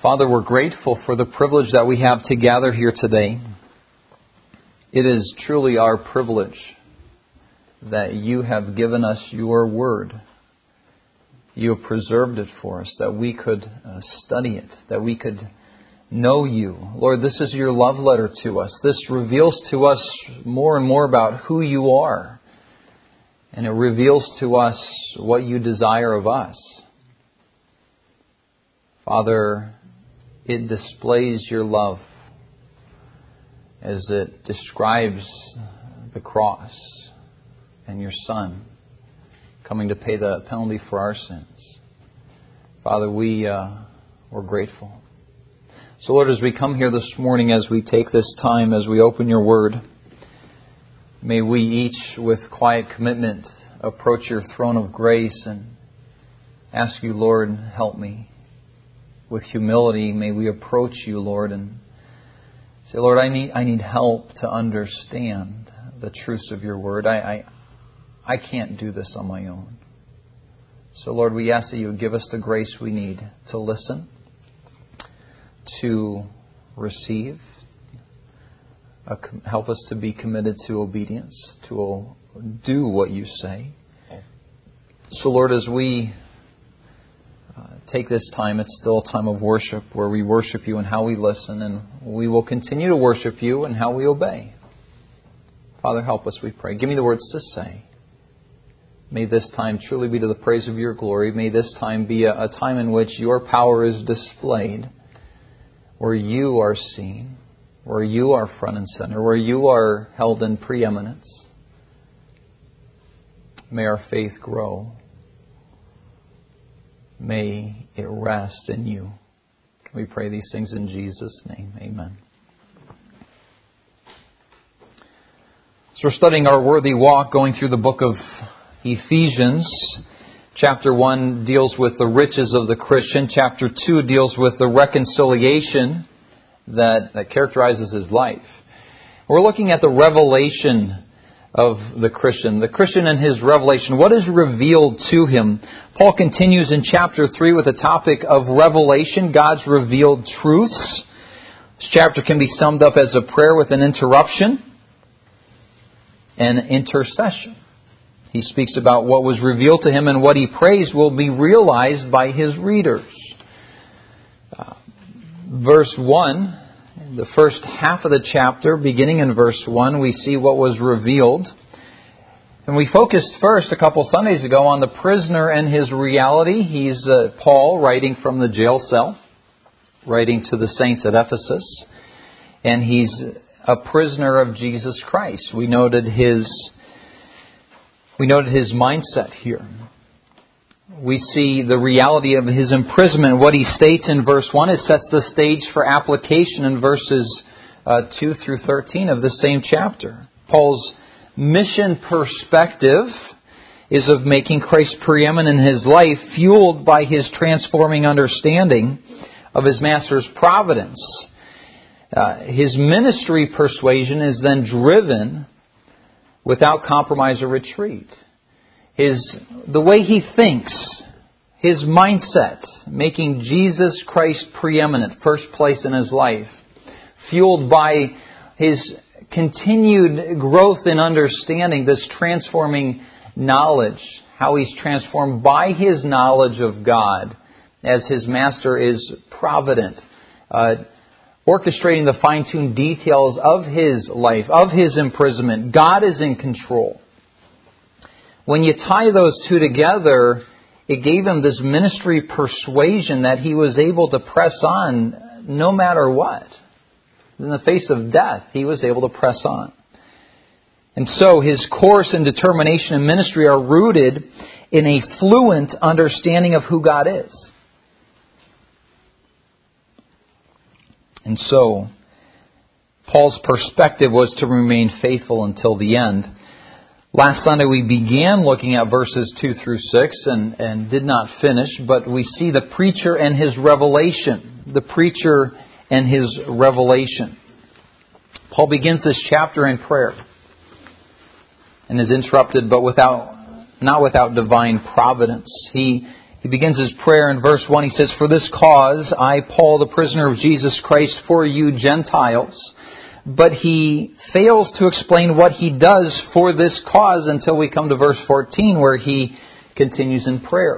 Father, we're grateful for the privilege that we have to gather here today. It is truly our privilege that you have given us your word. You have preserved it for us, that we could study it, that we could know you. Lord, this is your love letter to us. This reveals to us more and more about who you are. And it reveals to us what you desire of us. Father, it displays your love as it describes the cross and your Son coming to pay the penalty for our sins. Father, we're grateful. So Lord, as we come here this morning, as we take this time, as we open your word, may we each with quiet commitment approach your throne of grace and ask you, Lord, help me. With humility, may we approach you, Lord, and say, Lord, I need help to understand the truths of your word. I can't do this on my own. So, Lord, we ask that you would give us the grace we need to listen, to receive, help us to be committed to obedience, to do what you say. So, Lord, as we take this time, it's still a time of worship where we worship you in how we listen, and we will continue to worship you in how we obey. Father, help us, we pray. Give me the words to say. May this time truly be to the praise of your glory. May this time be a time in which your power is displayed, where you are seen, where you are front and center, where you are held in preeminence. May our faith grow. May it rest in you. We pray these things in Jesus' name. Amen. So we're studying our worthy walk, going through the book of Ephesians. Chapter 1 deals with the riches of the Christian. Chapter 2 deals with the reconciliation that characterizes his life. We're looking at the revelation of the Christian and his revelation. What is revealed to him? Paul continues in chapter 3 with the topic of revelation, God's revealed truths. This chapter can be summed up as a prayer with an interruption and intercession. He speaks about what was revealed to him, and what he prays will be realized by his readers. Verse 1, the first half of the chapter, beginning in verse 1, we see what was revealed. And we focused first a couple Sundays ago on the prisoner and his reality. He's Paul writing from the jail cell, writing to the saints at Ephesus. And he's a prisoner of Jesus Christ. We noted his mindset here. We see the reality of his imprisonment. What he states in verse 1, it sets the stage for application in verses 2 through 13 of the same chapter. Paul's mission perspective is of making Christ preeminent in his life, fueled by his transforming understanding of his Master's providence. His ministry persuasion is then driven without compromise or retreat. The way he thinks, his mindset, making Jesus Christ preeminent, first place in his life, fueled by his continued growth in understanding, this transforming knowledge, how he's transformed by his knowledge of God as his Master is provident, orchestrating the fine-tuned details of his life, of his imprisonment. God is in control. When you tie those two together, it gave him this ministry persuasion that he was able to press on no matter what. In the face of death, he was able to press on. And so his course and determination in ministry are rooted in a fluent understanding of who God is. And so Paul's perspective was to remain faithful until the end. Last Sunday we began looking at verses 2 through 6 and did not finish, but we see the preacher and his revelation. The preacher and his revelation. Paul begins this chapter in prayer and is interrupted, but not without divine providence. He He begins his prayer in verse 1. He says, "For this cause, I, Paul, the prisoner of Jesus Christ, for you Gentiles." But he fails to explain what he does for this cause until we come to verse 14, where he continues in prayer.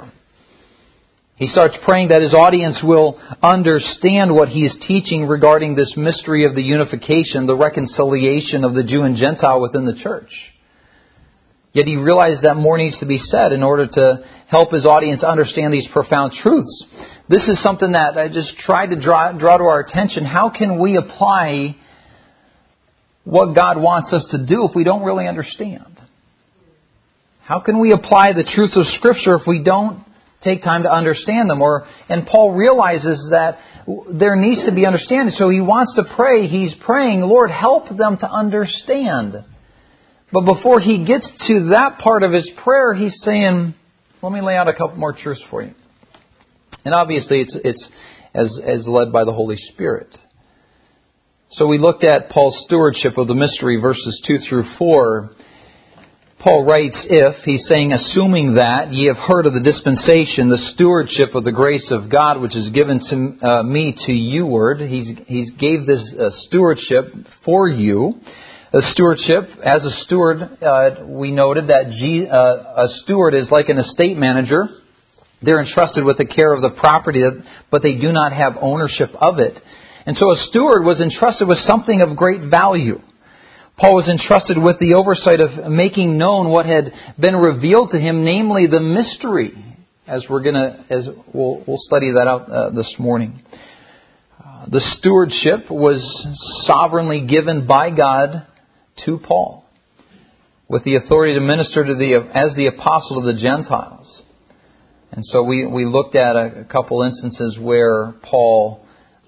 He starts praying that his audience will understand what he is teaching regarding this mystery of the unification, the reconciliation of the Jew and Gentile within the church. Yet he realized that more needs to be said in order to help his audience understand these profound truths. This is something that I just tried to draw to our attention. How can we apply what God wants us to do if we don't really understand? How can we apply the truths of Scripture if we don't take time to understand them? And Paul realizes that there needs to be understanding. So he wants to pray. He's praying, "Lord, help them to understand." But before he gets to that part of his prayer, he's saying, let me lay out a couple more truths for you. And obviously it's as led by the Holy Spirit. So we looked at Paul's stewardship of the mystery, verses 2 through 4. Paul writes, "If," he's saying, "assuming that ye have heard of the dispensation, the stewardship of the grace of God, which is given to me to youward." He gave this stewardship for you. A stewardship, as a steward, we noted that a steward is like an estate manager. They're entrusted with the care of the property, but they do not have ownership of it. And so a steward was entrusted with something of great value. Paul was entrusted with the oversight of making known what had been revealed to him, namely the mystery, as we'll study that out this morning. The stewardship was sovereignly given by God to Paul, with the authority to minister as the apostle to the Gentiles. And so we looked at a couple instances where Paul,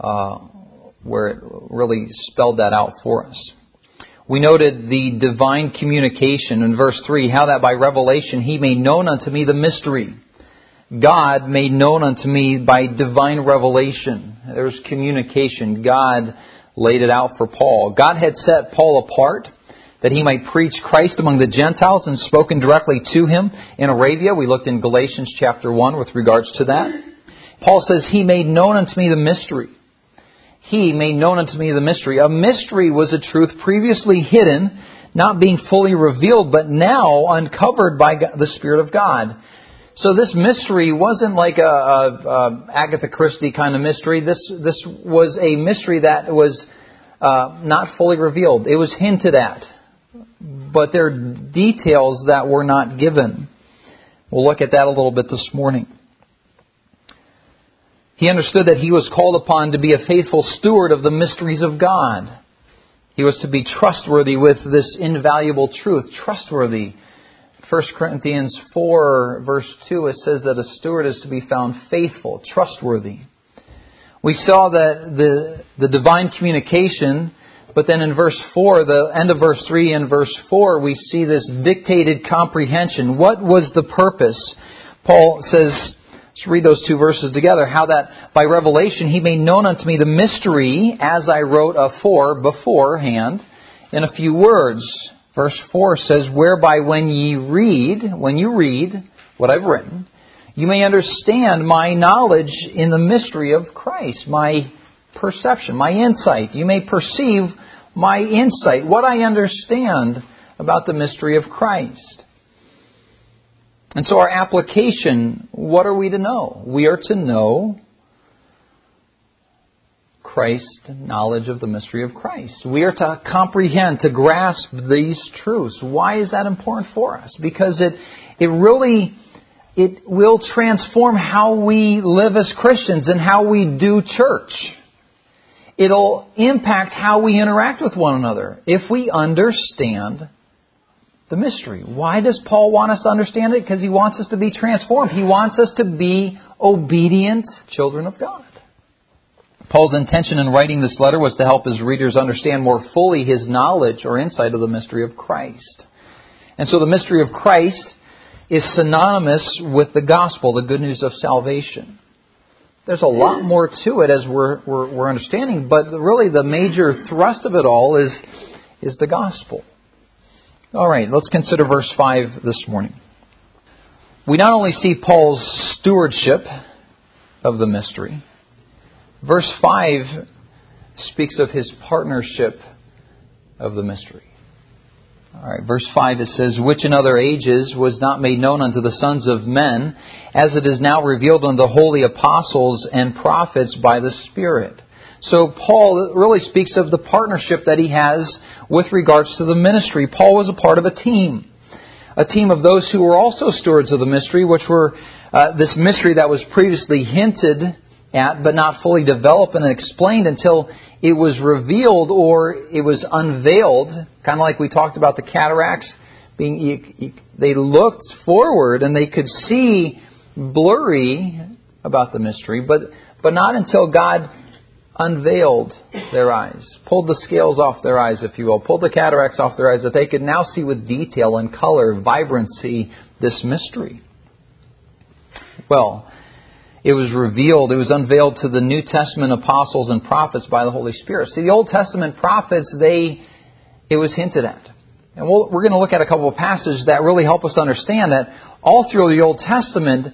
where it really spelled that out for us. We noted the divine communication in verse 3, how that by revelation he made known unto me the mystery. God made known unto me by divine revelation. There's communication. God laid it out for Paul. God had set Paul apart that he might preach Christ among the Gentiles and spoken directly to him in Arabia. We looked in Galatians chapter 1 with regards to that. Paul says, he made known unto me the mystery. He made known unto me the mystery. A mystery was a truth previously hidden, not being fully revealed, but now uncovered by the Spirit of God. So this mystery wasn't like a Agatha Christie kind of mystery. This was a mystery that was not fully revealed. It was hinted at, but there are details that were not given. We'll look at that a little bit this morning. He understood that he was called upon to be a faithful steward of the mysteries of God. He was to be trustworthy with this invaluable truth. Trustworthy. 1 Corinthians 4 verse 2, it says that a steward is to be found faithful, trustworthy. We saw that the divine communication, but then in verse 4, the end of verse 3 and verse 4, we see this dictated comprehension. What was the purpose? Paul says, let's read those two verses together. How that by revelation he made known unto me the mystery, as I wrote afore, beforehand, in a few words. Verse 4 says, whereby when you read what I've written, you may understand my knowledge in the mystery of Christ, my perception, my insight. You may perceive my insight, what I understand about the mystery of Christ. And so our application, what are we to know? We are to know Christ, knowledge of the mystery of Christ. We are to comprehend, to grasp these truths. Why is that important for us? Because it will transform how we live as Christians and how we do church. It'll impact how we interact with one another if we understand the mystery. Why does Paul want us to understand it? Because he wants us to be transformed. He wants us to be obedient children of God. Paul's intention in writing this letter was to help his readers understand more fully his knowledge or insight of the mystery of Christ. And so the mystery of Christ is synonymous with the gospel, the good news of salvation. There's a lot more to it as we're understanding, but really the major thrust of it all is the gospel. All right, let's consider verse 5 this morning. we not only see Paul's stewardship of the mystery, verse 5 speaks of his partnership of the mystery. All right, verse 5 it says, which in other ages was not made known unto the sons of men, as it is now revealed unto the holy apostles and prophets by the Spirit. So Paul really speaks of the partnership that he has with regards to the ministry. Paul was a part of a team of those who were also stewards of the mystery, which were this mystery that was previously hinted at but not fully developed and explained until it was revealed or it was unveiled, kind of like we talked about the cataracts. They looked forward and they could see blurry about the mystery, but not until God unveiled their eyes, pulled the scales off their eyes, if you will, pulled the cataracts off their eyes, that they could now see with detail and color, vibrancy, this mystery. Well, it was revealed, it was unveiled to the New Testament apostles and prophets by the Holy Spirit. See, the Old Testament prophets, it was hinted at. And we're going to look at a couple of passages that really help us understand that all through the Old Testament,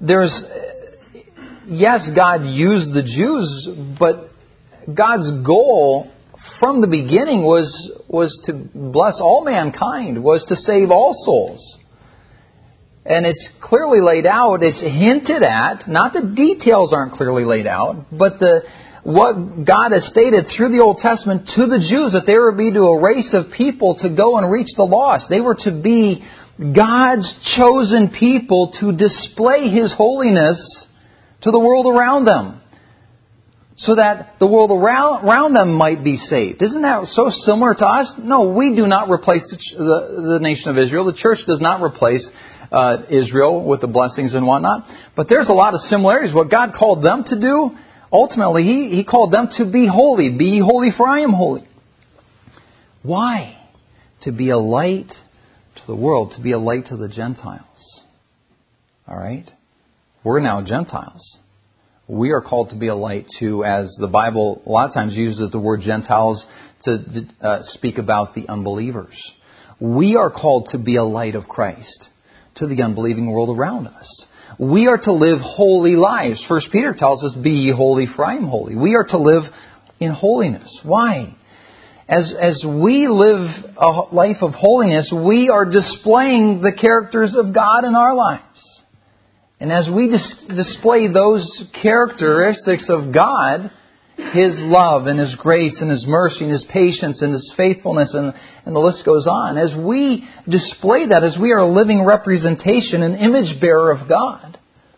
yes, God used the Jews, but God's goal from the beginning was to bless all mankind, was to save all souls. And it's clearly laid out, it's hinted at, not the details aren't clearly laid out, but what God has stated through the Old Testament to the Jews, that they were to be to a race of people to go and reach the lost. They were to be God's chosen people to display His holiness to the world around them, so that the world around them might be saved. Isn't that so similar to us? No, we do not replace the nation of Israel. The church does not replace Israel with the blessings and whatnot. But there's a lot of similarities. What God called them to do, ultimately, He called them to be holy. Be ye holy, for I am holy. Why? To be a light to the world, to be a light to the Gentiles. All right? We're now Gentiles. We are called to be a light to, as the Bible a lot of times uses the word Gentiles to speak about the unbelievers. We are called to be a light of Christ to the unbelieving world around us. We are to live holy lives. 1 Peter tells us, be ye holy, for I am holy. We are to live in holiness. Why? As we live a life of holiness, we are displaying the characters of God in our lives. And as we display those characteristics of God, His love and His grace and His mercy and His patience and His faithfulness, and the list goes on. As we display that, as we are a living representation, an image bearer of God,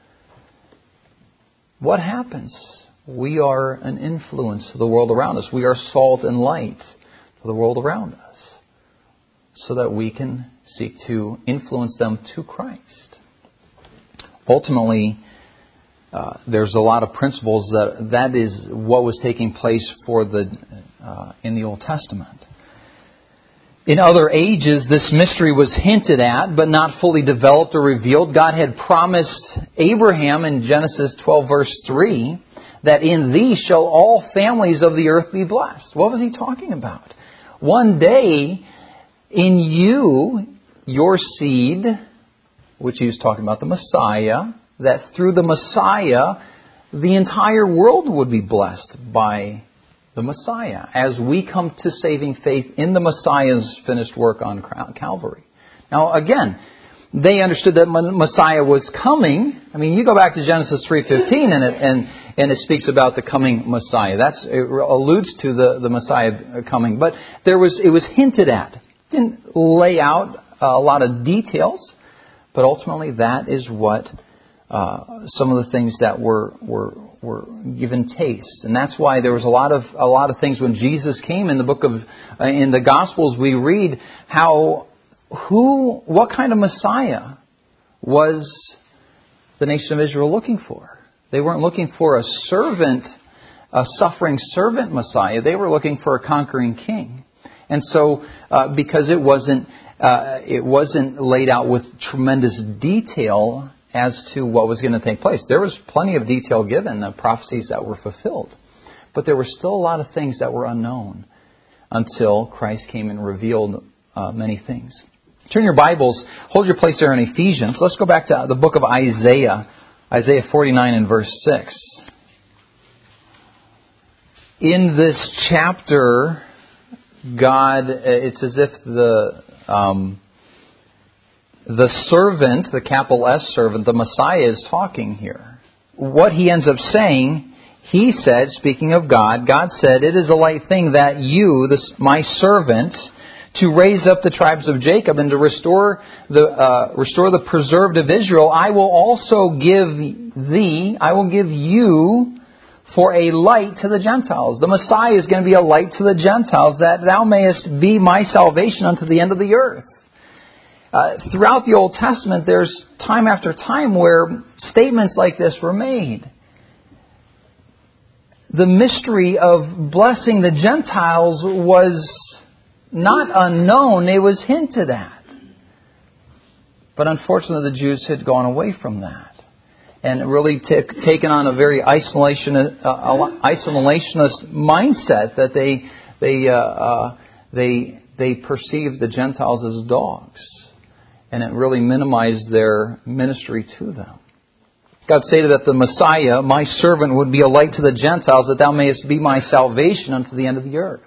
what happens? We are an influence to the world around us. We are salt and light to the world around us, so that we can seek to influence them to Christ. Ultimately, there's a lot of principles that is what was taking place in the Old Testament. In other ages, this mystery was hinted at, but not fully developed or revealed. God had promised Abraham in Genesis 12, verse 3, that in thee shall all families of the earth be blessed. What was He talking about? One day, in you, your seed, which He was talking about the Messiah, that through the Messiah, the entire world would be blessed by the Messiah, as we come to saving faith in the Messiah's finished work on Calvary. Now, again, they understood that Messiah was coming. I mean, you go back to Genesis 3:15, and it speaks about the coming Messiah. It alludes to the Messiah coming, but it was hinted at. Didn't lay out a lot of details. But ultimately, that is what some of the things that were given taste, and that's why there was a lot of things when Jesus came in the Gospels. We read what kind of Messiah was the nation of Israel looking for. They weren't looking for a suffering servant Messiah. They were looking for a conquering king, and so because it wasn't laid out with tremendous detail as to what was going to take place. There was plenty of detail given, the prophecies that were fulfilled. But there were still a lot of things that were unknown until Christ came and revealed many things. Turn your Bibles, hold your place there in Ephesians. Let's go back to the book of Isaiah, Isaiah 49 and verse 6. In this chapter, God, it's as if the servant, the capital S servant, the Messiah is talking here. What he ends up saying, he said, speaking of God, God said, "It is a light thing that you, my servant, to raise up the tribes of Jacob and to restore the preserved of Israel, I will also give thee, I will give you for a light to the Gentiles." The Messiah is going to be a light to the Gentiles, that thou mayest be my salvation unto the end of the earth. Throughout the Old Testament, there's time after time where statements like this were made. The mystery of blessing the Gentiles was not unknown, it was hinted at. But unfortunately, the Jews had gone away from that and really taken on a very isolationist mindset, that they perceived the Gentiles as dogs, and it really minimized their ministry to them. God stated that the Messiah, my servant, would be a light to the Gentiles, that thou mayest be my salvation unto the end of the earth.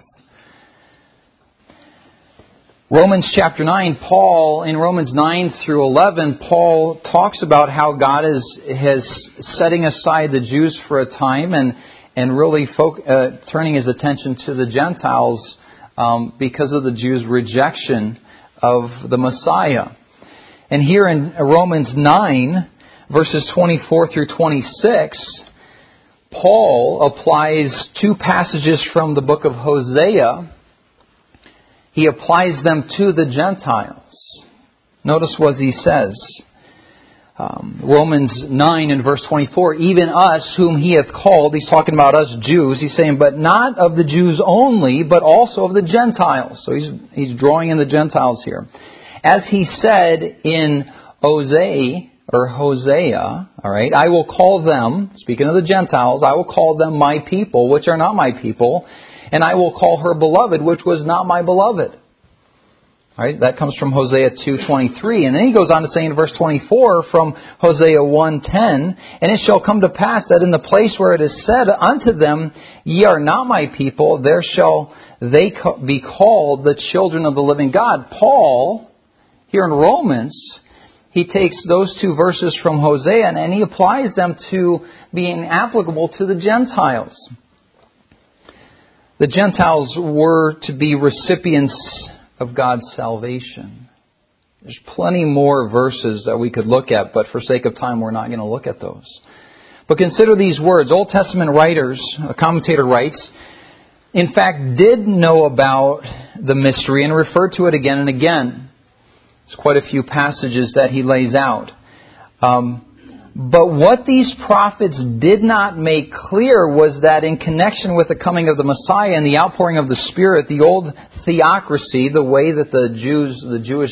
Romans chapter 9, in Romans 9 through 11, Paul talks about how God has setting aside the Jews for a time and really turning his attention to the Gentiles because of the Jews' rejection of the Messiah. And here in Romans 9, verses 24 through 26, Paul applies two passages from the book of Hosea. He applies them to the Gentiles. Notice what he says. Romans 9 and verse 24, "Even us whom he hath called," he's talking about us Jews, he's saying, "but not of the Jews only, but also of the Gentiles." So he's drawing in the Gentiles here. "As he said in Hosea, all right, I will call them," speaking of the Gentiles, "I will call them my people, which are not my people, and I will call her beloved, which was not my beloved." All right, that comes from Hosea 2:23. And then he goes on to say in verse 24 from Hosea 1:10, "And it shall come to pass that in the place where it is said unto them, Ye are not my people, there shall they be called the children of the living God." Paul, here in Romans, he takes those two verses from Hosea and he applies them to being applicable to the Gentiles. The Gentiles were to be recipients of God's salvation. There's plenty more verses that we could look at, but for sake of time, we're not going to look at those. But consider these words. Old Testament writers, a commentator writes, in fact, did know about the mystery and referred to it again and again. There's quite a few passages that he lays out. But what these prophets did not make clear was that in connection with the coming of the Messiah and the outpouring of the Spirit, the old theocracy, the way that the Jewish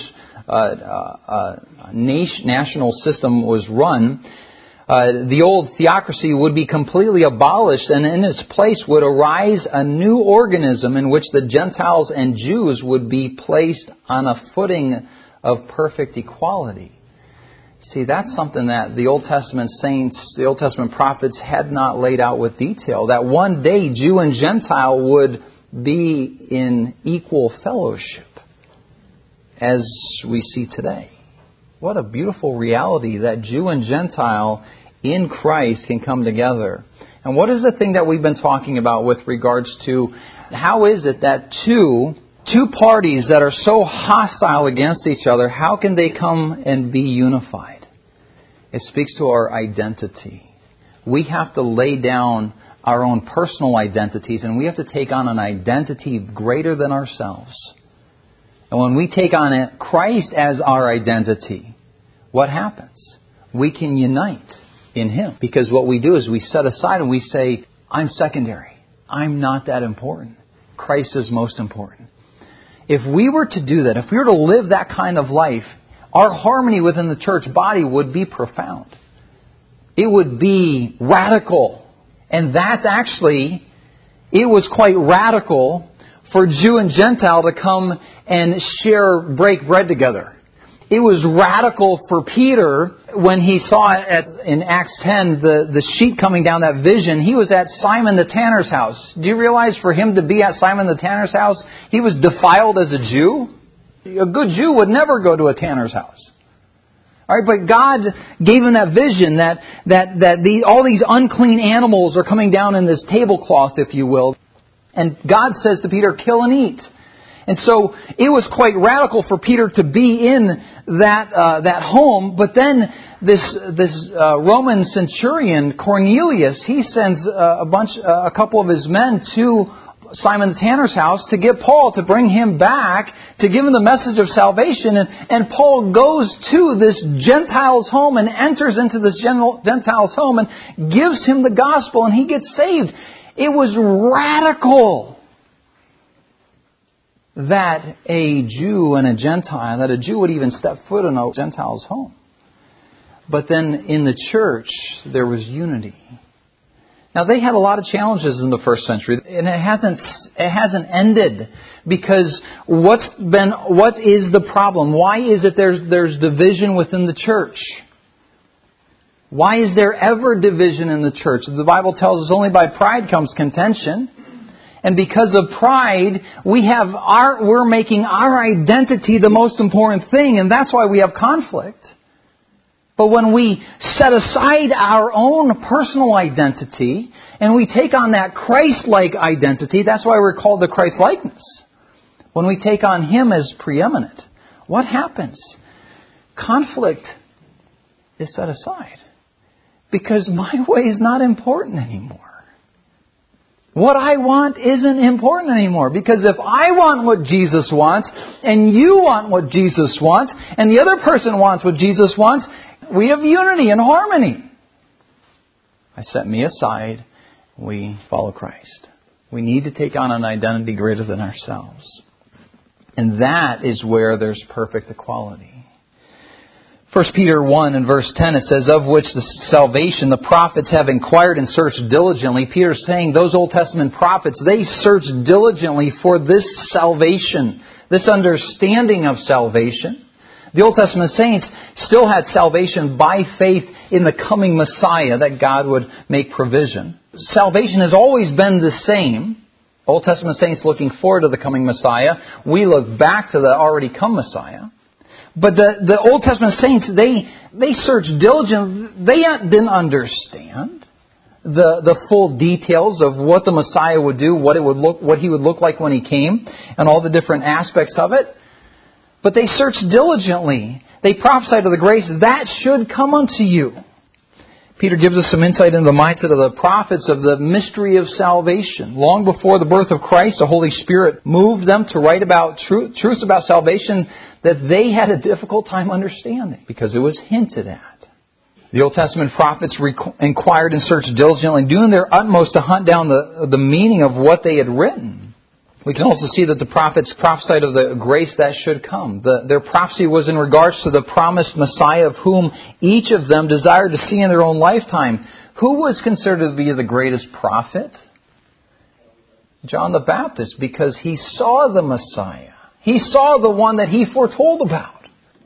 national system was run, the old theocracy would be completely abolished, and in its place would arise a new organism in which the Gentiles and Jews would be placed on a footing of perfect equality. See, that's something that the Old Testament saints, the Old Testament prophets had not laid out with detail. That one day Jew and Gentile would be in equal fellowship as we see today. What a beautiful reality that Jew and Gentile in Christ can come together. And what is the thing that we've been talking about with regards to how is it that two parties that are so hostile against each other, how can they come and be unified? It speaks to our identity. We have to lay down our own personal identities, and we have to take on an identity greater than ourselves. And when we take on Christ as our identity, what happens? We can unite in Him. Because what we do is we set aside and we say, I'm secondary. I'm not that important. Christ is most important. If we were to do that, if we were to live that kind of life, our harmony within the church body would be profound. It would be radical. And that's actually, it was quite radical for Jew and Gentile to come and break bread together. It was radical for Peter when he saw in Acts 10 the sheet coming down, that vision. He was at Simon the tanner's house. Do you realize for him to be at Simon the tanner's house, he was defiled as a Jew? A good Jew would never go to a tanner's house. All right, but God gave him that vision that all these unclean animals are coming down in this tablecloth, if you will. And God says to Peter, kill and eat. And so it was quite radical for Peter to be in that home. But then this Roman centurion Cornelius, he sends a couple of his men to Simon the tanner's house to get Paul, to bring him back, to give him the message of salvation. And Paul goes to this Gentile's home and enters into this Gentile's home and gives him the gospel, and he gets saved. It was radical that a Jew and a Gentile, that a Jew would even step foot in a Gentile's home. But then in the church, there was unity. Now, they had a lot of challenges in the first century, and it hasn't ended, because what is the problem? Why is it there's division within the church? Why is there ever division in the church? The Bible tells us only by pride comes contention. And because of pride, we're making our identity the most important thing, and that's why we have conflict. But when we set aside our own personal identity and we take on that Christ-like identity, that's why we're called the Christ-likeness. When we take on Him as preeminent, what happens? Conflict is set aside. Because my way is not important anymore. What I want isn't important anymore. Because if I want what Jesus wants, and you want what Jesus wants, and the other person wants what Jesus wants, we have unity and harmony. I set me aside. We follow Christ. We need to take on an identity greater than ourselves. And that is where there's perfect equality. 1 Peter 1 and verse 10, it says, of which the salvation the prophets have inquired and searched diligently. Peter's saying those Old Testament prophets, they searched diligently for this salvation, this understanding of salvation. The Old Testament saints still had salvation by faith in the coming Messiah, that God would make provision. Salvation has always been the same. Old Testament saints looking forward to the coming Messiah. We look back to the already come Messiah. But the Old Testament saints, they searched diligently. They didn't understand the full details of what the Messiah would do, what He would look like when He came, and all the different aspects of it. But they searched diligently. They prophesied of the grace that should come unto you. Peter gives us some insight into the mindset of the prophets of the mystery of salvation. Long before the birth of Christ, the Holy Spirit moved them to write about truths about salvation that they had a difficult time understanding because it was hinted at. The Old Testament prophets inquired and searched diligently, doing their utmost to hunt down the meaning of what they had written. We can also see that the prophets prophesied of the grace that should come. Their prophecy was in regards to the promised Messiah, of whom each of them desired to see in their own lifetime. Who was considered to be the greatest prophet? John the Baptist, because he saw the Messiah. He saw the one that he foretold about.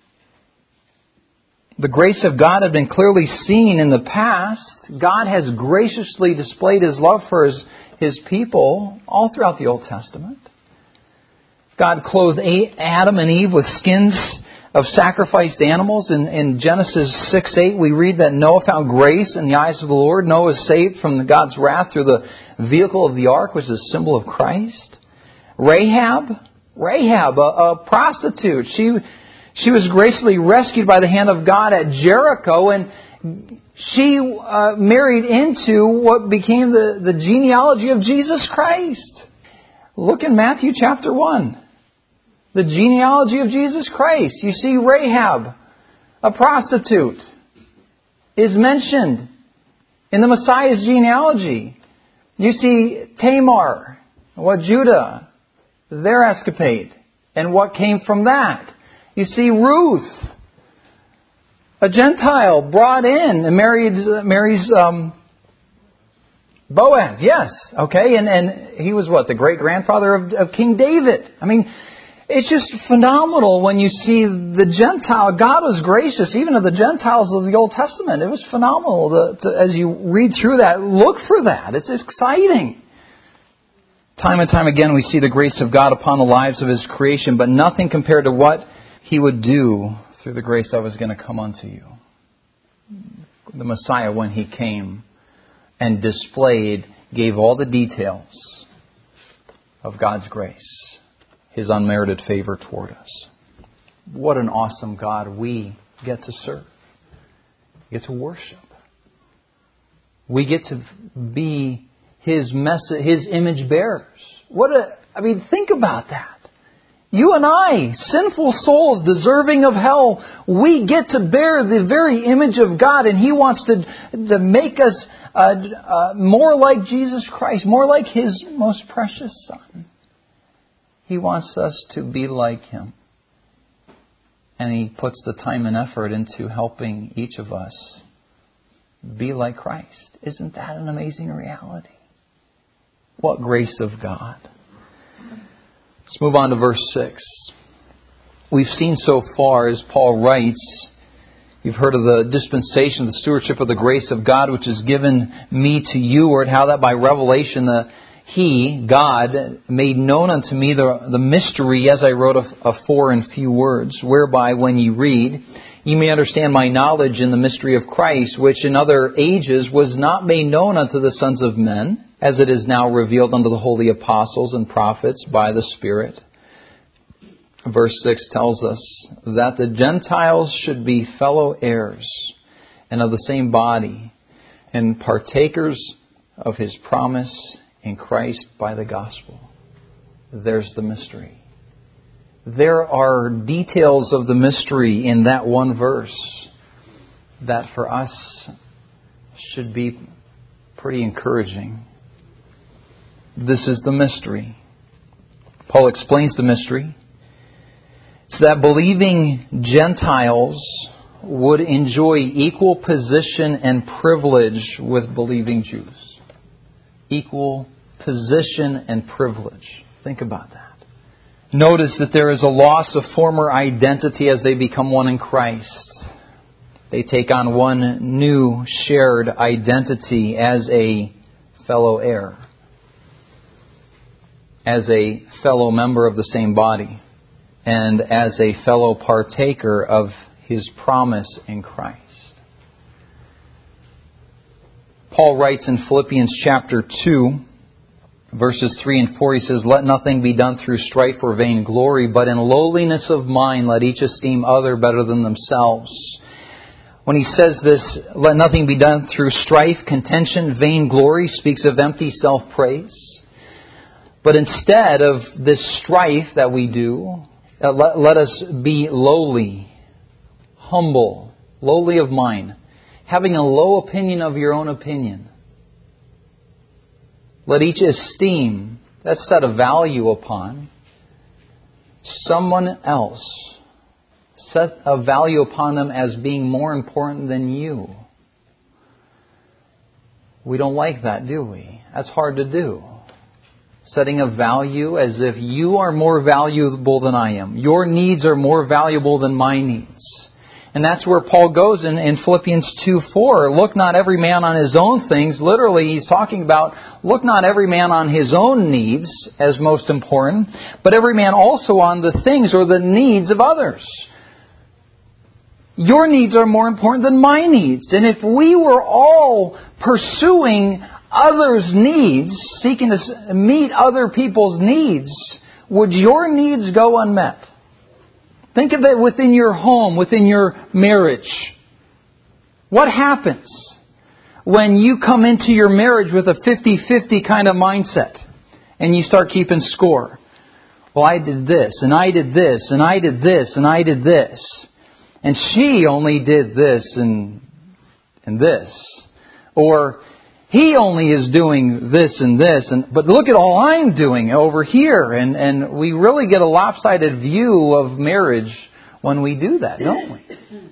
The grace of God had been clearly seen in the past. God has graciously displayed His love for His people all throughout the Old Testament. God clothed Adam and Eve with skins of sacrificed animals. In Genesis 6:8, we read that Noah found grace in the eyes of the Lord. Noah was saved from God's wrath through the vehicle of the ark, which is a symbol of Christ. Rahab, a prostitute. She was graciously rescued by the hand of God at Jericho, and she married into what became the genealogy of Jesus Christ. Look in Matthew chapter 1. The genealogy of Jesus Christ. You see Rahab, a prostitute, is mentioned in the Messiah's genealogy. You see Tamar, Judah, their escapade, and what came from that. You see Ruth, a Gentile brought in and marries Boaz. Yes, okay, and he was what, the great grandfather of King David. I mean, It's just phenomenal when you see the Gentile. God was gracious even to the Gentiles of the Old Testament. It was phenomenal as you read through that. Look for that. It's exciting. Time and time again we see the grace of God upon the lives of His creation, but nothing compared to what He would do through the grace that was going to come unto you. The Messiah, when He came and gave all the details of God's grace, His unmerited favor toward us. What an awesome God we get to serve. We get to worship. We get to be His image bearers. Think about that. You and I, sinful souls deserving of hell, we get to bear the very image of God, and He wants to make us more like Jesus Christ, more like His most precious Son. He wants us to be like Him. And He puts the time and effort into helping each of us be like Christ. Isn't that an amazing reality? What grace of God. Let's move on to verse 6. We've seen so far, as Paul writes, you've heard of the dispensation, the stewardship of the grace of God, which is given me to you, or how that by revelation He, God, made known unto me the mystery, as I wrote afore in few words, whereby when ye read, ye may understand my knowledge in the mystery of Christ, which in other ages was not made known unto the sons of men, as it is now revealed unto the holy apostles and prophets by the Spirit. Verse 6 tells us that the Gentiles should be fellow heirs and of the same body and partakers of His promise in Christ by the gospel. There's the mystery. There are details of the mystery in that one verse that for us should be pretty encouraging. This is the mystery. Paul explains the mystery. It's that believing Gentiles would enjoy equal position and privilege with believing Jews. Equal position and privilege. Think about that. Notice that there is a loss of former identity as they become one in Christ. They take on one new shared identity as a fellow heir, as a fellow member of the same body, and as a fellow partaker of His promise in Christ. Paul writes in Philippians chapter 2, verses 3 and 4, he says, "Let nothing be done through strife or vainglory, but in lowliness of mind let each esteem other better than themselves." When he says this, let nothing be done through strife, contention, vainglory, speaks of empty self-praise. But instead of this strife that we do, let us be lowly, humble, lowly of mind, having a low opinion of your own opinion. Let each esteem, that's set a value upon, someone else. Set a value upon them as being more important than you. We don't like that, do we? That's hard to do. Setting a value as if you are more valuable than I am. Your needs are more valuable than my needs. And that's where Paul goes in Philippians 2:4. Look not every man on his own things. Literally, he's talking about look not every man on his own needs as most important, but every man also on the things or the needs of others. Your needs are more important than my needs. And if we were all pursuing others' needs, seeking to meet other people's needs, would your needs go unmet? Think of it within your home, within your marriage. What happens when you come into your marriage with a 50-50 kind of mindset and you start keeping score? Well, I did this, and I did this, and I did this, and I did this. And she only did this and this. Or he only is doing this and this. But look at all I'm doing over here. And we really get a lopsided view of marriage when we do that, don't we?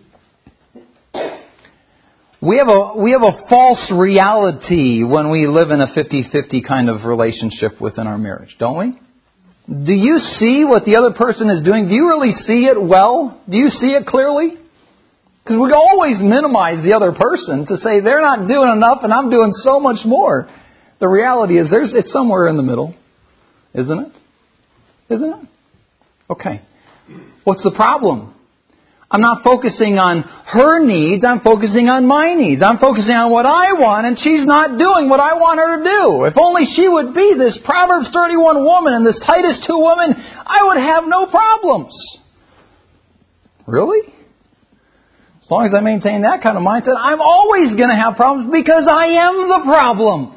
We have a false reality when we live in a 50-50 kind of relationship within our marriage, don't we? Do you see what the other person is doing? Do you really see it well? Do you see it clearly? Because we always minimize the other person to say they're not doing enough and I'm doing so much more. The reality is it's somewhere in the middle, isn't it? Isn't it? Okay. What's the problem? I'm not focusing on her needs. I'm focusing on my needs. I'm focusing on what I want, and she's not doing what I want her to do. If only she would be this Proverbs 31 woman and this Titus 2 woman, I would have no problems. Really? As long as I maintain that kind of mindset, I'm always going to have problems because I am the problem.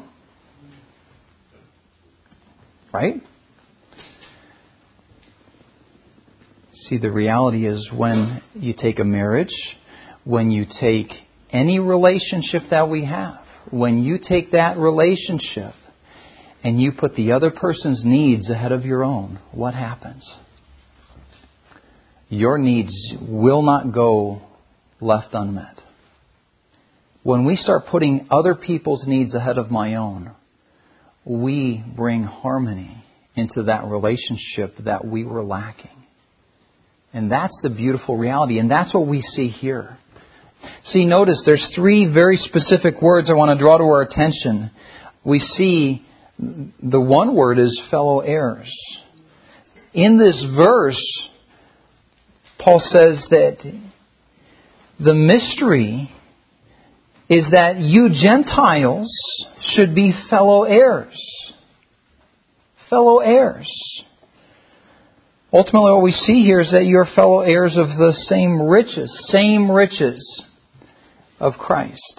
Right? See, the reality is when you take a marriage, when you take any relationship that we have, when you take that relationship and you put the other person's needs ahead of your own, what happens? Your needs will not go left unmet. When we start putting other people's needs ahead of my own, we bring harmony into that relationship that we were lacking. And that's the beautiful reality. And that's what we see here. See, notice there's three very specific words I want to draw to our attention. We see the one word is fellow heirs. In this verse, Paul says that the mystery is that you Gentiles should be fellow heirs. Fellow heirs. Ultimately, what we see here is that you're fellow heirs of the same riches of Christ.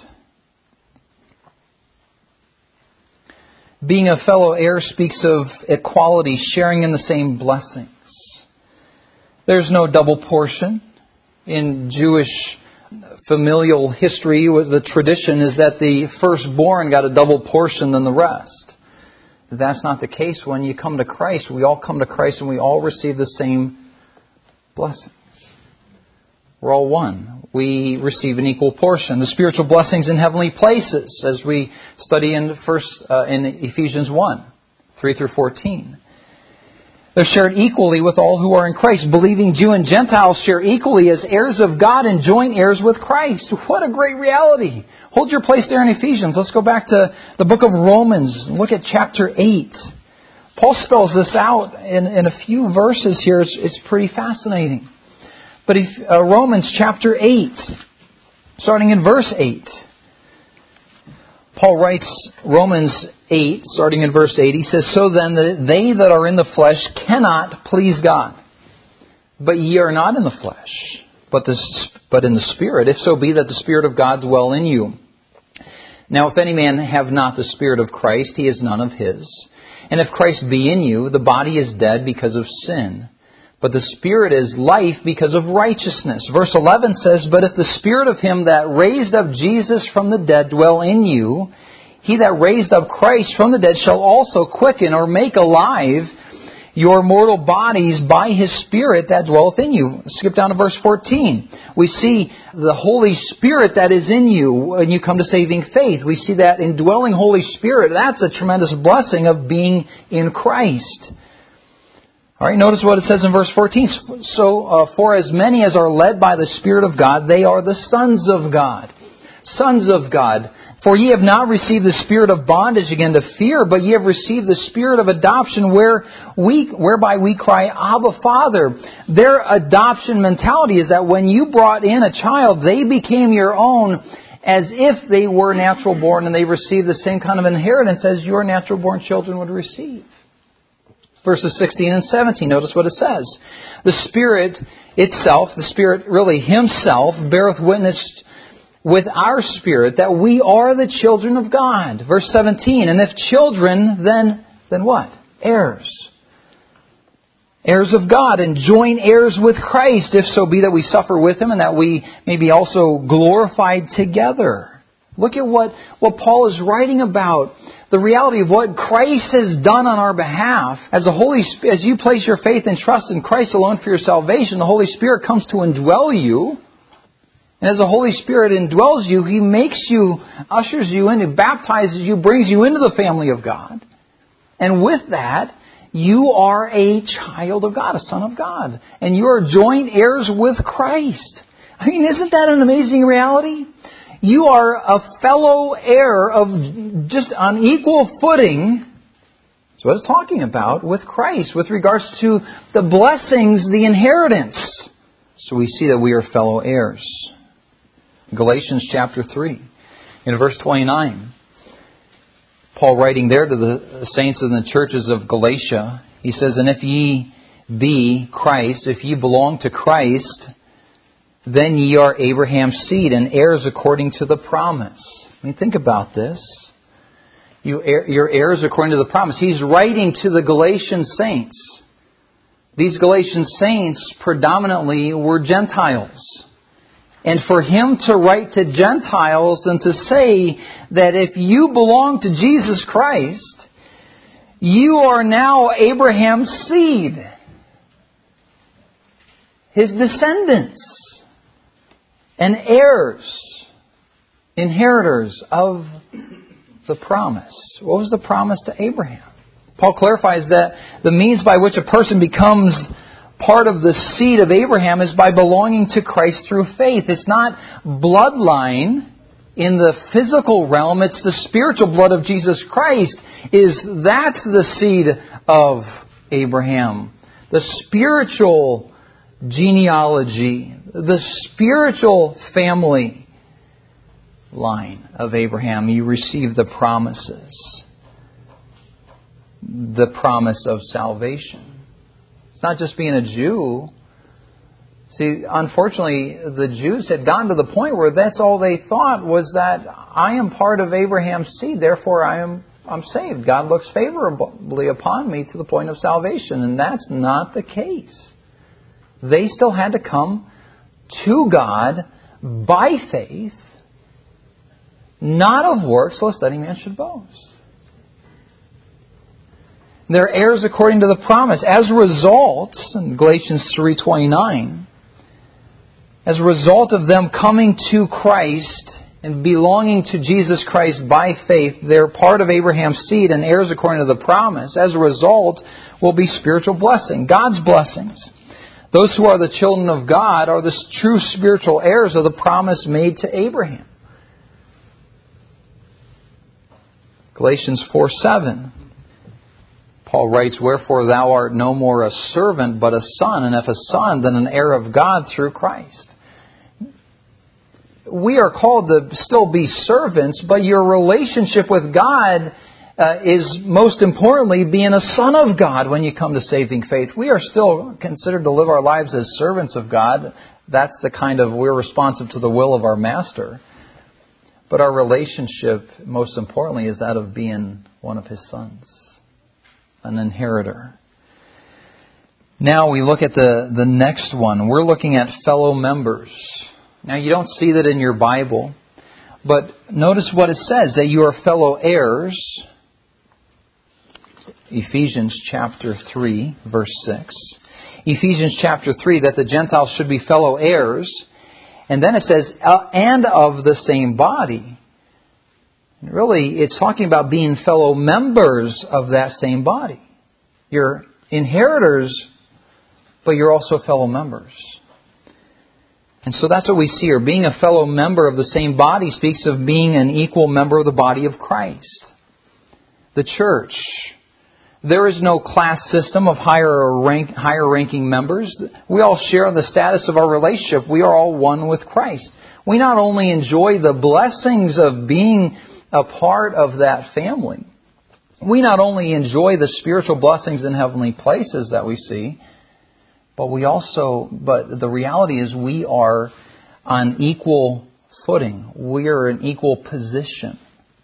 Being a fellow heir speaks of equality, sharing in the same blessings. There's no double portion. In Jewish familial history, the tradition is that the firstborn got a double portion than the rest. That's not the case. When you come to Christ, we all come to Christ and we all receive the same blessings. We're all one. We receive an equal portion. The spiritual blessings in heavenly places, as we study in Ephesians 1, 3 through 14. They're shared equally with all who are in Christ. Believing Jew and Gentiles share equally as heirs of God and joint heirs with Christ. What a great reality. Hold your place there in Ephesians. Let's go back to the book of Romans. Look at chapter 8. Paul spells this out in a few verses here. It's pretty fascinating. But Romans chapter 8, starting in verse 8. Paul writes Romans 8, starting in verse 8, he says, So then they that are in the flesh cannot please God. But ye are not in the flesh, but in the Spirit, if so be that the Spirit of God dwell in you. Now if any man have not the Spirit of Christ, he is none of his. And if Christ be in you, the body is dead because of sin, but the Spirit is life because of righteousness. Verse 11 says, But if the Spirit of him that raised up Jesus from the dead dwell in you, he that raised up Christ from the dead shall also quicken or make alive your mortal bodies by His Spirit that dwelleth in you. Skip down to verse 14. We see the Holy Spirit that is in you when you come to saving faith. We see that indwelling Holy Spirit. That's a tremendous blessing of being in Christ. All right, notice what it says in verse 14. So, for as many as are led by the Spirit of God, they are the sons of God. Sons of God. For ye have not received the spirit of bondage again to fear, but ye have received the spirit of adoption whereby we cry, Abba, Father. Their adoption mentality is that when you brought in a child, they became your own as if they were natural born, and they received the same kind of inheritance as your natural born children would receive. Verses 16 and 17, notice what it says. The Spirit itself, the Spirit really Himself, beareth witness with our spirit that we are the children of God. Verse 17, and if children, then what? Heirs. Heirs of God, and joint heirs with Christ, if so be that we suffer with Him and that we may be also glorified together. Look at what Paul is writing about. The reality of what Christ has done on our behalf. As you place your faith and trust in Christ alone for your salvation, the Holy Spirit comes to indwell you. And as the Holy Spirit indwells you, He makes you, ushers you in, He baptizes you, brings you into the family of God. And with that, you are a child of God, a son of God. And you are joint heirs with Christ. I mean, isn't that an amazing reality? You are a fellow heir of just on equal footing. That's what it's talking about with Christ with regards to the blessings, the inheritance. So we see that we are fellow heirs. Galatians chapter 3, in verse 29. Paul writing there to the saints in the churches of Galatia, he says, "And if ye be Christ, if ye belong to Christ, then ye are Abraham's seed and heirs according to the promise." I mean, think about this. You're heirs according to the promise. He's writing to the Galatian saints. These Galatian saints predominantly were Gentiles. And for him to write to Gentiles and to say that if you belong to Jesus Christ, you are now Abraham's seed, his descendants, and heirs, inheritors of the promise. What was the promise to Abraham? Paul clarifies that the means by which a person becomes part of the seed of Abraham is by belonging to Christ through faith. It's not bloodline in the physical realm. It's the spiritual blood of Jesus Christ. That's the seed of Abraham. The spiritual genealogy, the spiritual family line of Abraham. You receive the promises. The promise of salvation. It's not just being a Jew. See, unfortunately, the Jews had gotten to the point where that's all they thought was that I am part of Abraham's seed, therefore I'm saved. God looks favorably upon me to the point of salvation. And that's not the case. They still had to come to God by faith, not of works, lest any man should boast. They're heirs according to the promise. As a result, in Galatians 3:29, as a result of them coming to Christ and belonging to Jesus Christ by faith, they're part of Abraham's seed and heirs according to the promise. As a result, will be spiritual blessing, God's blessings. Those who are the children of God are the true spiritual heirs of the promise made to Abraham. Galatians 4:7. Paul writes, "Wherefore thou art no more a servant, but a son, and if a son, then an heir of God through Christ." We are called to still be servants, but your relationship with God is most importantly being a son of God when you come to saving faith. We are still considered to live our lives as servants of God. That's the kind of, we're responsive to the will of our master. But our relationship, most importantly, is that of being one of his sons. An inheritor. Now we look at the next one. We're looking at fellow members. Now you don't see that in your Bible, but notice what it says, that you are fellow heirs. Ephesians chapter 3, verse 6. Ephesians chapter 3, that the Gentiles should be fellow heirs. And then it says, and of the same body. Really, it's talking about being fellow members of that same body. You're inheritors, but you're also fellow members. And so that's what we see here. Being a fellow member of the same body speaks of being an equal member of the body of Christ. The church. There is no class system of higher ranking members. We all share the status of our relationship. We are all one with Christ. We not only enjoy the blessings of being a part of that family. We not only enjoy the spiritual blessings in heavenly places that we see, but the reality is we are on equal footing. We are in equal position.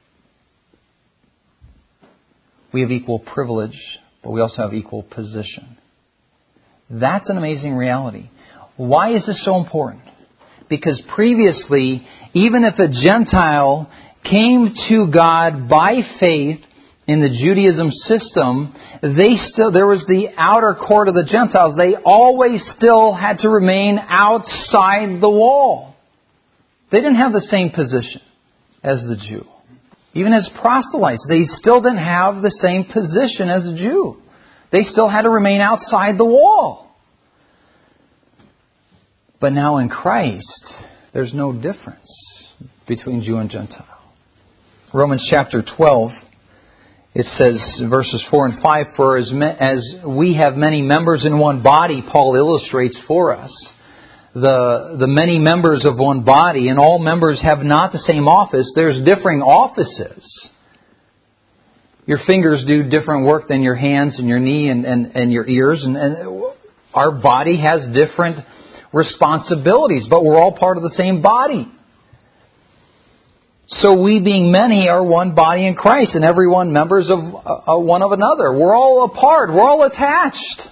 We have equal privilege, but we also have equal position. That's an amazing reality. Why is this so important? Because previously, even if a Gentile came to God by faith in the Judaism system, there was the outer court of the Gentiles. They always still had to remain outside the wall. They didn't have the same position as the Jew. Even as proselytes, they still didn't have the same position as a Jew. They still had to remain outside the wall. But now in Christ, there's no difference between Jew and Gentile. Romans chapter 12, it says, verses 4 and 5, "For as we have many members in one body," Paul illustrates for us, the many members of one body, and all members have not the same office. There's differing offices. Your fingers do different work than your hands and your knee and your ears. And our body has different responsibilities, but we're all part of the same body. So we, being many, are one body in Christ, and everyone members of one of another. We're all apart. We're all attached.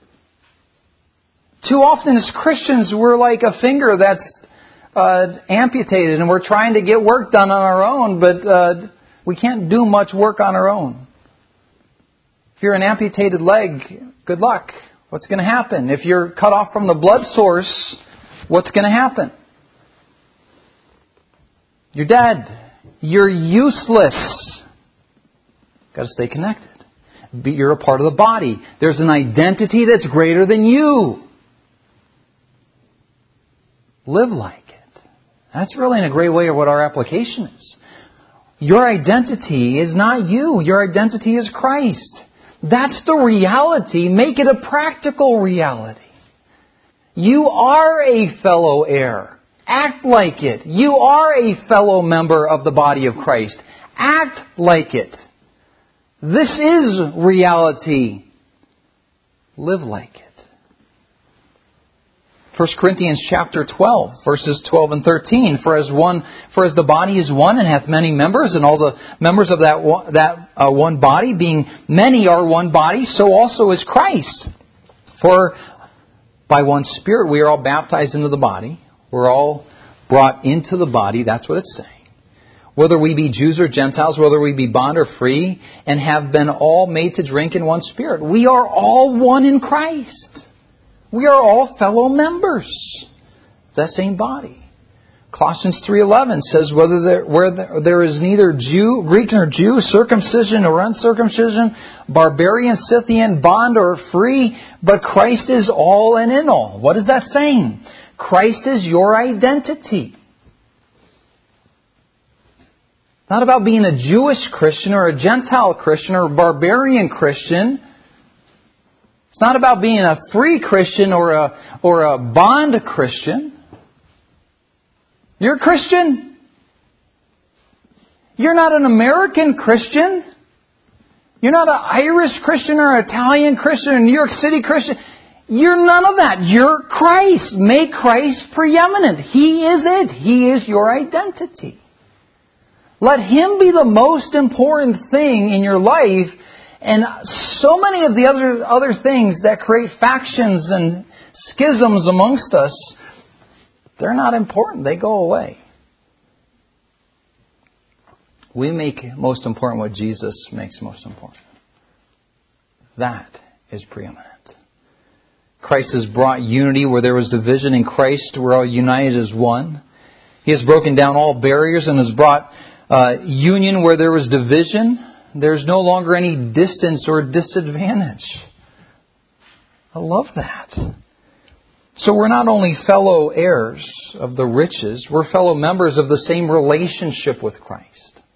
Too often as Christians, we're like a finger that's amputated, and we're trying to get work done on our own, but we can't do much work on our own. If you're an amputated leg, good luck. What's going to happen? If you're cut off from the blood source, what's going to happen? You're dead. You're useless. Got to stay connected. You're a part of the body. There's an identity that's greater than you. Live like it. That's really in a great way of what our application is. Your identity is not you. Your identity is Christ. That's the reality. Make it a practical reality. You are a fellow heir. Act like it. You are a fellow member of the body of Christ. Act like it. This is reality. Live like it. 1 Corinthians chapter 12, verses 12 and 13. For as the body is one and hath many members, and all the members of that one body, being many, are one body, so also is Christ. For by one Spirit we are all baptized into the body. We're all brought into the body. That's what it's saying. Whether we be Jews or Gentiles, whether we be bond or free, and have been all made to drink in one Spirit. We are all one in Christ. We are all fellow members of that same body. Colossians 3:11 says, where there is neither Greek nor Jew, circumcision or uncircumcision, barbarian, Scythian, bond or free, but Christ is all and in all. What is that saying? Christ is your identity. It's not about being a Jewish Christian or a Gentile Christian or a barbarian Christian. It's not about being a free Christian or a bond Christian. You're a Christian. You're not an American Christian. You're not an Irish Christian or an Italian Christian or a New York City Christian. You're none of that. You're Christ. Make Christ preeminent. He is it. He is your identity. Let Him be the most important thing in your life. And so many of the other things that create factions and schisms amongst us, they're not important. They go away. We make most important what Jesus makes most important. That is preeminent. Christ has brought unity where there was division. In Christ, we're all united as one. He has broken down all barriers and has brought union where there was division. There's no longer any distance or disadvantage. I love that. So we're not only fellow heirs of the riches, we're fellow members of the same relationship with Christ.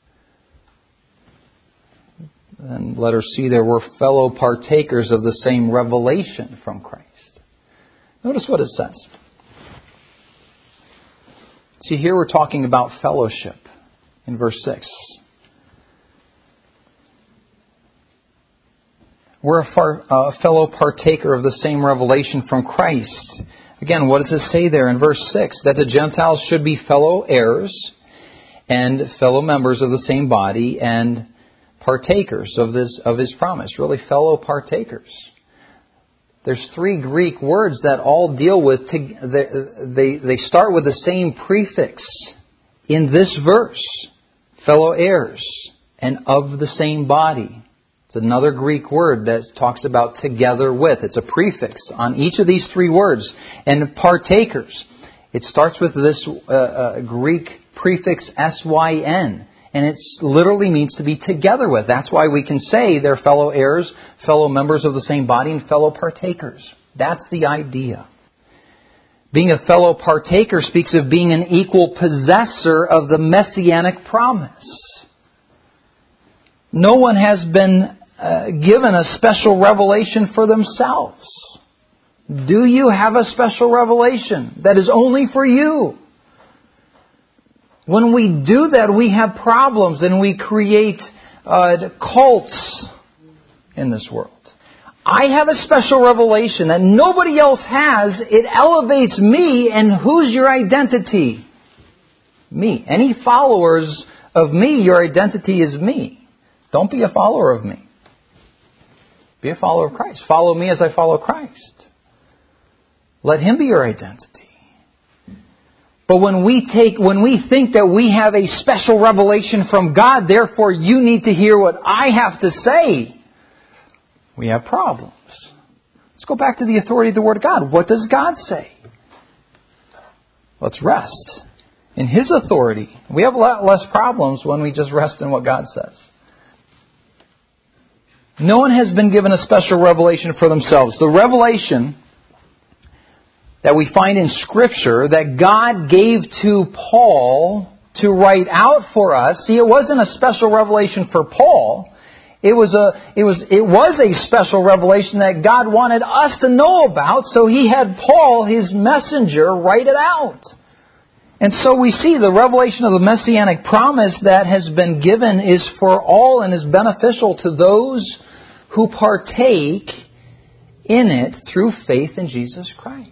And letter C there, we're fellow partakers of the same revelation from Christ. Notice what it says. See, here we're talking about fellowship in verse 6. We're a fellow partaker of the same revelation from Christ. Again, what does it say there in verse 6? That the Gentiles should be fellow heirs and fellow members of the same body and partakers of His promise. Really, fellow partakers. There's 3 Greek words that all deal with, they start with the same prefix in this verse. Fellow heirs and of the same body. It's another Greek word that talks about together with. It's a prefix on each of these 3 words. And partakers. It starts with this Greek prefix SYN. And it literally means to be together with. That's why we can say they're fellow heirs, fellow members of the same body, and fellow partakers. That's the idea. Being a fellow partaker speaks of being an equal possessor of the messianic promise. No one has been given a special revelation for themselves. Do you have a special revelation that is only for you? When we do that, we have problems and we create cults in this world. I have a special revelation that nobody else has. It elevates me, and who's your identity? Me. Any followers of me, your identity is me. Don't be a follower of me. Be a follower of Christ. Follow me as I follow Christ. Let Him be your identity. But when we think that we have a special revelation from God, therefore you need to hear what I have to say, we have problems. Let's go back to the authority of the Word of God. What does God say? Let's rest in His authority. We have a lot less problems when we just rest in what God says. No one has been given a special revelation for themselves. The revelation that we find in Scripture that God gave to Paul to write out for us. See, it wasn't a special revelation for Paul. It was a special revelation that God wanted us to know about, so He had Paul, His messenger, write it out. And so we see the revelation of the Messianic promise that has been given is for all and is beneficial to those who partake in it through faith in Jesus Christ.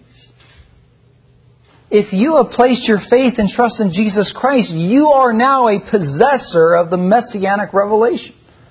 If you have placed your faith and trust in Jesus Christ, you are now a possessor of the Messianic revelation.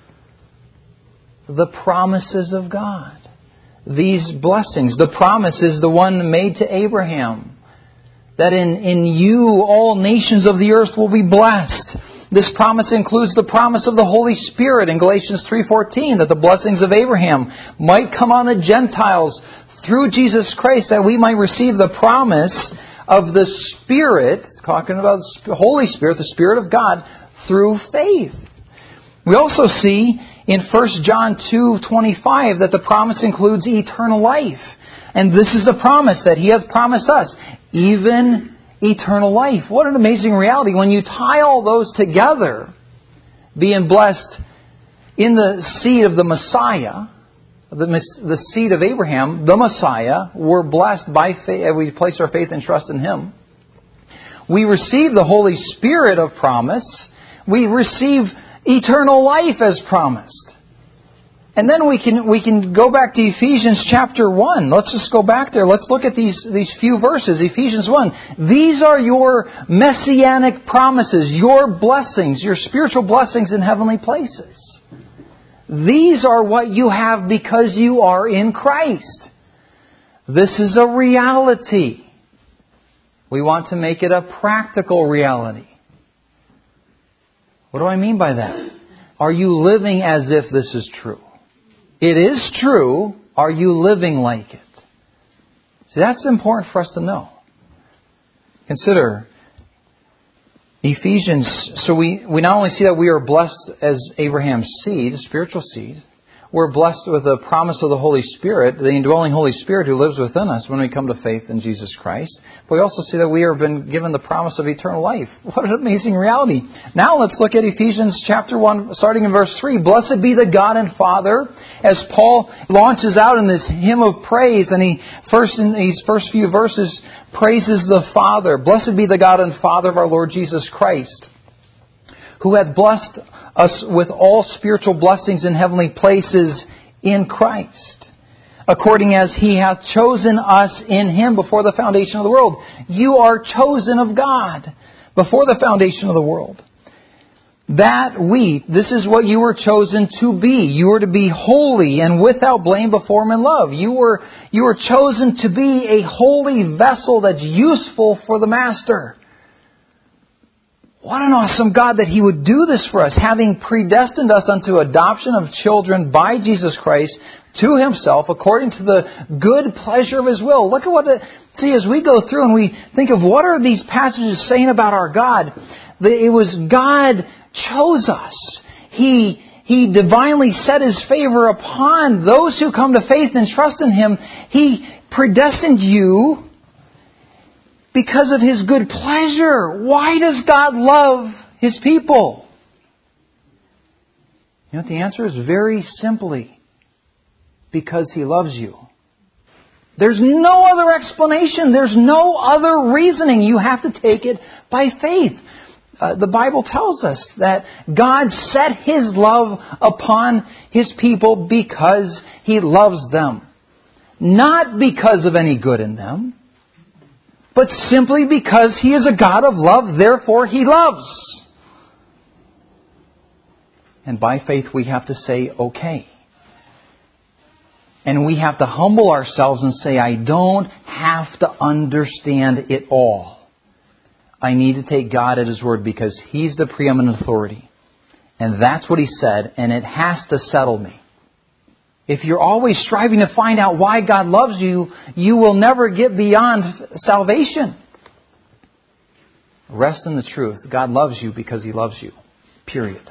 The promises of God. These blessings. The promise is the one made to Abraham. That in you all nations of the earth will be blessed. This promise includes the promise of the Holy Spirit in Galatians 3:14. That the blessings of Abraham might come on the Gentiles through Jesus Christ. That we might receive the promise of the Spirit, talking about the Holy Spirit, the Spirit of God, through faith. We also see in 1 John 2:25 that the promise includes eternal life. And this is the promise that He has promised us, even eternal life. What an amazing reality. When you tie all those together, being blessed in the seed of the Messiah, the seed of Abraham, the Messiah, we're blessed by faith. We place our faith and trust in Him. We receive the Holy Spirit of promise. We receive eternal life as promised. And then we can go back to Ephesians chapter 1. Let's just go back there. Let's look at these few verses. Ephesians 1. These are your messianic promises, your blessings, your spiritual blessings in heavenly places. These are what you have because you are in Christ. This is a reality. We want to make it a practical reality. What do I mean by that? Are you living as if this is true? It is true. Are you living like it? See, that's important for us to know. Consider Ephesians. So we not only see that we are blessed as Abraham's seed, spiritual seed. We're blessed with the promise of the Holy Spirit, the indwelling Holy Spirit who lives within us when we come to faith in Jesus Christ. But we also see that we have been given the promise of eternal life. What an amazing reality. Now let's look at Ephesians chapter 1, starting in verse 3. Blessed be the God and Father, as Paul launches out in this hymn of praise, and in these first few verses praises the Father. Blessed be the God and Father of our Lord Jesus Christ, who hath blessed us with all spiritual blessings in heavenly places in Christ, according as He hath chosen us in Him before the foundation of the world. You are chosen of God before the foundation of the world. This is what you were chosen to be. You were to be holy and without blame before Him in love. You were chosen to be a holy vessel that's useful for the Master. What an awesome God that He would do this for us, having predestined us unto adoption of children by Jesus Christ to Himself, according to the good pleasure of His will. Look at see, as we go through and we think of what are these passages saying about our God, it was God chose us. He divinely set His favor upon those who come to faith and trust in Him. He predestined you because of His good pleasure. Why does God love His people? You know what the answer is? Very simply, because He loves you. There's no other explanation. There's no other reasoning. You have to take it by faith. The Bible tells us that God set His love upon His people because He loves them. Not because of any good in them, but simply because He is a God of love, therefore He loves. And by faith we have to say, okay. And we have to humble ourselves and say, I don't have to understand it all. I need to take God at His word because He's the preeminent authority. And that's what He said, and it has to settle me. If you're always striving to find out why God loves you, you will never get beyond salvation. Rest in the truth. God loves you because He loves you. Period.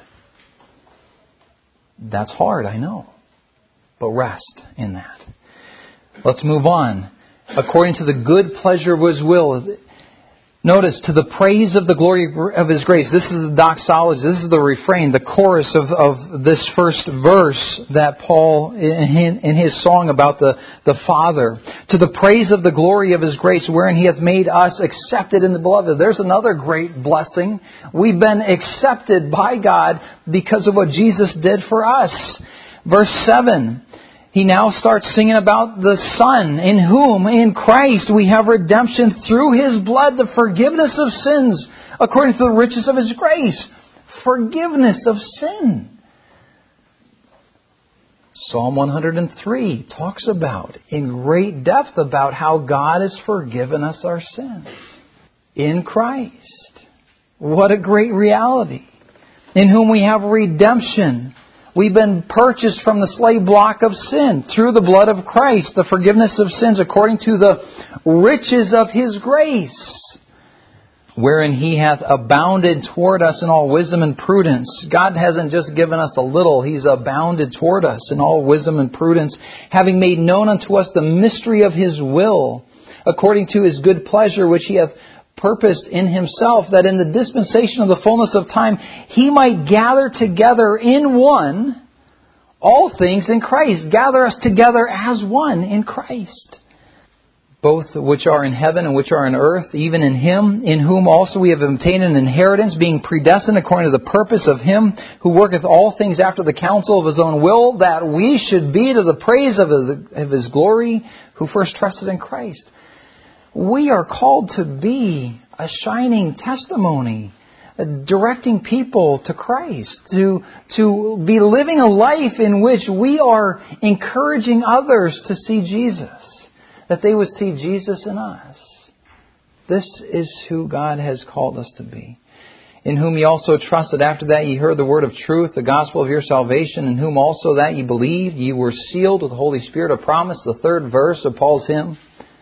That's hard, I know. But rest in that. Let's move on. According to the good pleasure of His will. Notice, to the praise of the glory of His grace. This is the doxology. This is the refrain, the chorus of this first verse that Paul, in his song about the Father. To the praise of the glory of His grace, wherein He hath made us accepted in the Beloved. There's another great blessing. We've been accepted by God because of what Jesus did for us. Verse 7. He now starts singing about the Son, in whom, in Christ, we have redemption through His blood, the forgiveness of sins, according to the riches of His grace. Forgiveness of sin. Psalm 103 talks about, in great depth, about how God has forgiven us our sins. In Christ. What a great reality. In whom we have redemption. We've been purchased from the slave block of sin through the blood of Christ, the forgiveness of sins according to the riches of His grace, wherein He hath abounded toward us in all wisdom and prudence. God hasn't just given us a little, He's abounded toward us in all wisdom and prudence, having made known unto us the mystery of His will, according to His good pleasure, which He hath purposed in Himself, that in the dispensation of the fullness of time He might gather together in one all things in Christ. Gather us together as one in Christ. Both which are in heaven and which are in earth, even in Him, in whom also we have obtained an inheritance, being predestined according to the purpose of Him who worketh all things after the counsel of His own will, that we should be to the praise of His glory, who first trusted in Christ. We are called to be a shining testimony, directing people to Christ, to be living a life in which we are encouraging others to see Jesus, that they would see Jesus in us. This is who God has called us to be. In whom ye also trusted, after that ye heard the word of truth, the gospel of your salvation, in whom also that ye believed, ye were sealed with the Holy Spirit of promise, the third verse of Paul's hymn,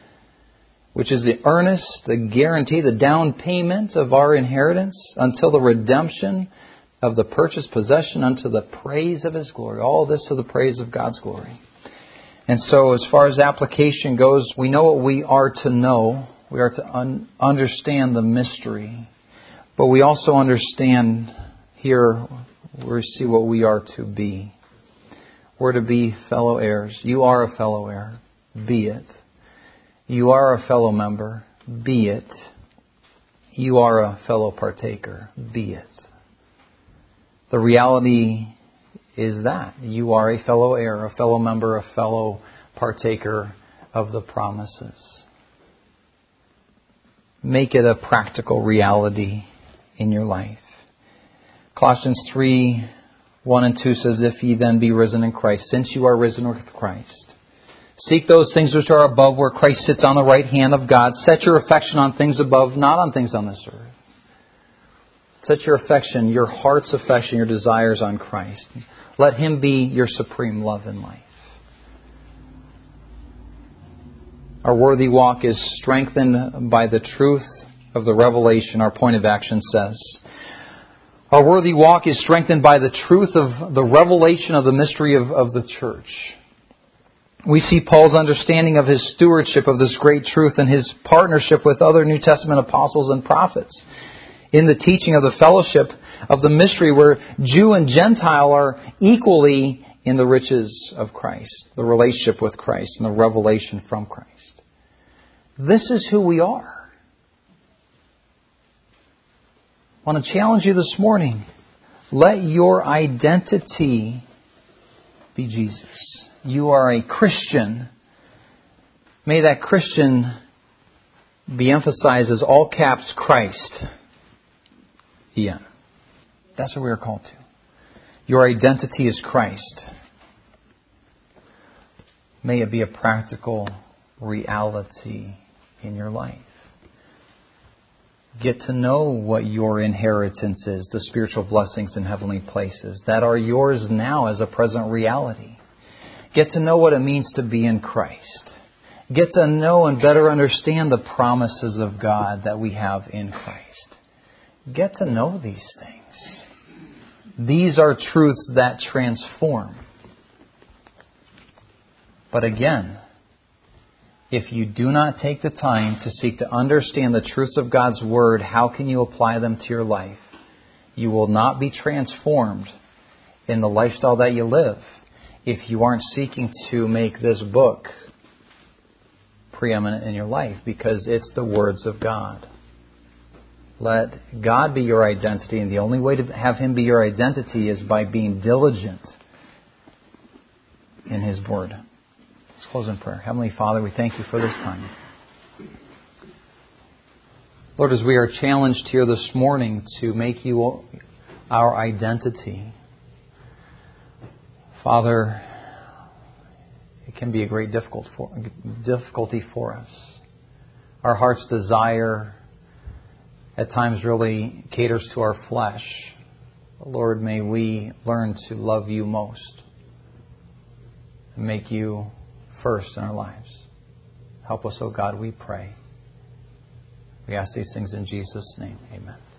which is the earnest, the guarantee, the down payment of our inheritance until the redemption of the purchased possession unto the praise of His glory. All this to the praise of God's glory. And so as far as application goes, we know what we are to know. We are to understand the mystery. But we also understand here, we see what we are to be. We're to be fellow heirs. You are a fellow heir. Be it. You are a fellow member. Be it. You are a fellow partaker. Be it. The reality is that you are a fellow heir, a fellow member, a fellow partaker of the promises. Make it a practical reality in your life. Colossians 3, 1 and 2 says, If ye then be risen in Christ, since you are risen with Christ, seek those things which are above, where Christ sits on the right hand of God. Set your affection on things above, not on things on this earth. Set your affection, your heart's affection, your desires on Christ. Let Him be your supreme love in life. Our worthy walk is strengthened by the truth of the revelation, our point of action says. Our worthy walk is strengthened by the truth of the revelation of the mystery of the church. We see Paul's understanding of his stewardship of this great truth and his partnership with other New Testament apostles and prophets in the teaching of the fellowship of the mystery where Jew and Gentile are equally in the riches of Christ, the relationship with Christ and the revelation from Christ. This is who we are. I want to challenge you this morning. Let your identity be Jesus. You are a Christian. May that Christian be emphasized as all caps Christ. That's what we are called to. Your identity is Christ. May it be a practical reality in your life. Get to know what your inheritance is, the spiritual blessings in heavenly places that are yours now as a present reality. Get to know what it means to be in Christ. Get to know and better understand the promises of God that we have in Christ. Get to know these things. These are truths that transform. But again, if you do not take the time to seek to understand the truths of God's Word, how can you apply them to your life? You will not be transformed in the lifestyle that you live if you aren't seeking to make this book preeminent in your life, because it's the words of God. Let God be your identity, and the only way to have Him be your identity is by being diligent in His Word. Let's close in prayer. Heavenly Father, we thank You for this time. Lord, as we are challenged here this morning to make You our identity, Father, it can be a great difficulty for us. Our heart's desire at times really caters to our flesh. Lord, may we learn to love You most and make You first in our lives. Help us, O God, we pray. We ask these things in Jesus' name. Amen.